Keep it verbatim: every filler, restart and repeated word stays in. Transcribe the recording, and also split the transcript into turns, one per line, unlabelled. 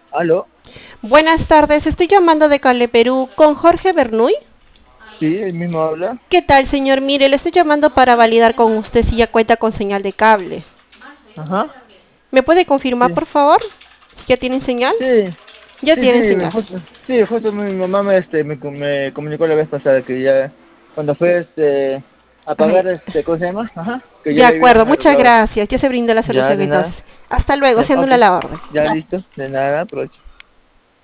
¿Aló?
Buenas tardes, estoy llamando de Cable Perú con Jorge Bernuy.
Sí, el mismo habla.
¿Qué tal, señor? Mire, le estoy llamando para validar con usted si ya cuenta con señal de cable.
Ajá.
¿Me puede confirmar,
Sí,
por favor? Si ya tienen señal.
sí,
Ya
sí, sí,
tienen
me-
señal.
justo, sí, justo mi mamá me, este, me, com- me comunicó la vez pasada que ya, cuando fue este, a
Ay,
pagar, este, ¿cómo se llama? Ajá, que
de
ya le
acuerdo,
habían
muchas
arreglado.
gracias. Ya se brindó la
Ya,
solución
de nada.
entonces. Hasta luego,
Ya,
se
ok,
anula la orden.
ya listo, de nada, aprovecho.